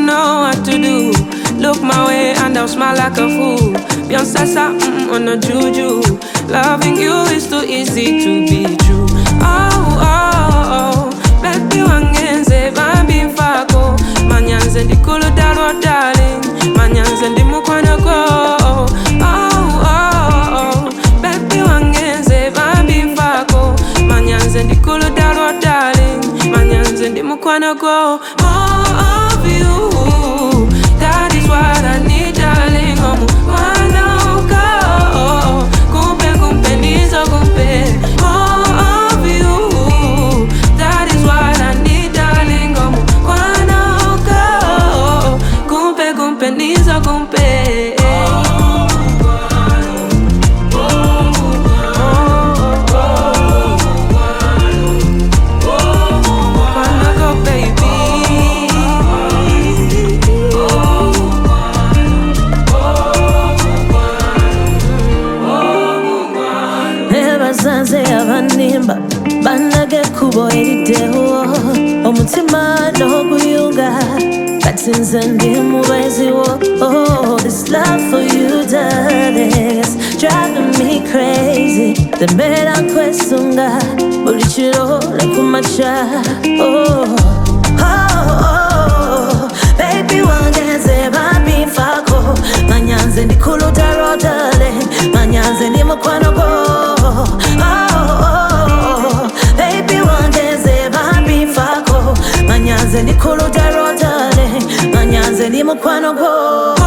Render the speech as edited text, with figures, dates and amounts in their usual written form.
know what to do. Look my way and I'll smile like a fool. Beyonce on a juju. Loving you is too easy to be true. Oh, oh, oh. Baby wangenze bambi mfako. Manyanze ndikulu dalo darling. Manyanze ndimukwana go. Oh, oh, oh. Baby wangenze bambi mfako. Manyanze ndikulu dalo darling. Manyanze ndimukwana go. More of you. That is what I need, darling. Oh, wanna go. Kumpe kumpe nizo kumpe. More of you. That is what I need, darling. Oh, wanna go. Kumpe kumpe nizo kumpe. Banage kubo erideho omutima no kuyunga katinze ndi mubezi wo. Oh, this love for you, darling, is driving me crazy. The mera kwesunga buli chiro lekumacha. Oh, oh, oh, baby wangenze bambi mfako. Manyanze ndikulu daro darling. Manyanze ndi mukwano go. Manyanze ndikulu daro darling. Manyanze ndi mukwano go.